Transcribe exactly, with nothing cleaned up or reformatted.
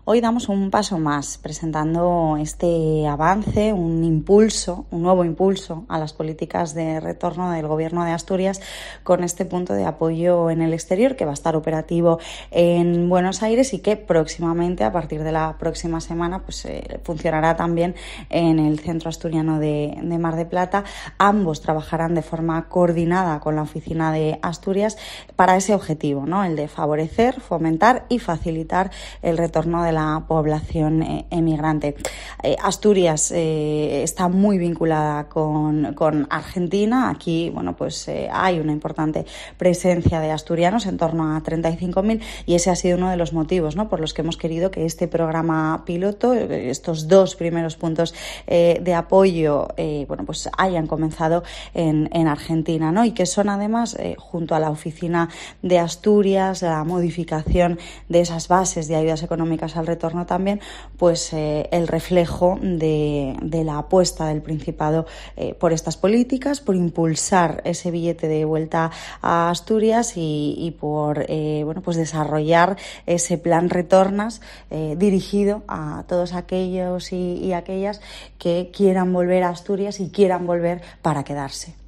Hoy damos un paso más presentando este avance, un impulso, un nuevo impulso a las políticas de retorno del Gobierno de Asturias con este punto de apoyo en el exterior que va a estar operativo en Buenos Aires y que próximamente, a partir de la próxima semana, pues eh, funcionará también en el Centro Asturiano de, de Mar de Plata. Ambos trabajarán de forma coordinada con la Oficina de Asturias para ese objetivo, ¿no? El de favorecer, fomentar y facilitar el retorno de la población eh, emigrante. Eh, Asturias eh, está muy vinculada con, con Argentina. Aquí, bueno, pues eh, hay una importante presencia de asturianos, en torno a treinta y cinco mil, y ese ha sido uno de los motivos, ¿no?, por los que hemos querido que este programa piloto, estos dos primeros puntos eh, de apoyo, eh, bueno, pues hayan comenzado en, en Argentina, ¿no? Y que son además, eh, junto a la Oficina de Asturias, la modificación de esas bases de ayudas económicas al retorno también, pues eh, el reflejo de, de la apuesta del Principado eh, por estas políticas, por impulsar ese billete de vuelta a Asturias y, y por eh, bueno, pues desarrollar ese plan Retornas eh, dirigido a todos aquellos y, y aquellas que quieran volver a Asturias y quieran volver para quedarse.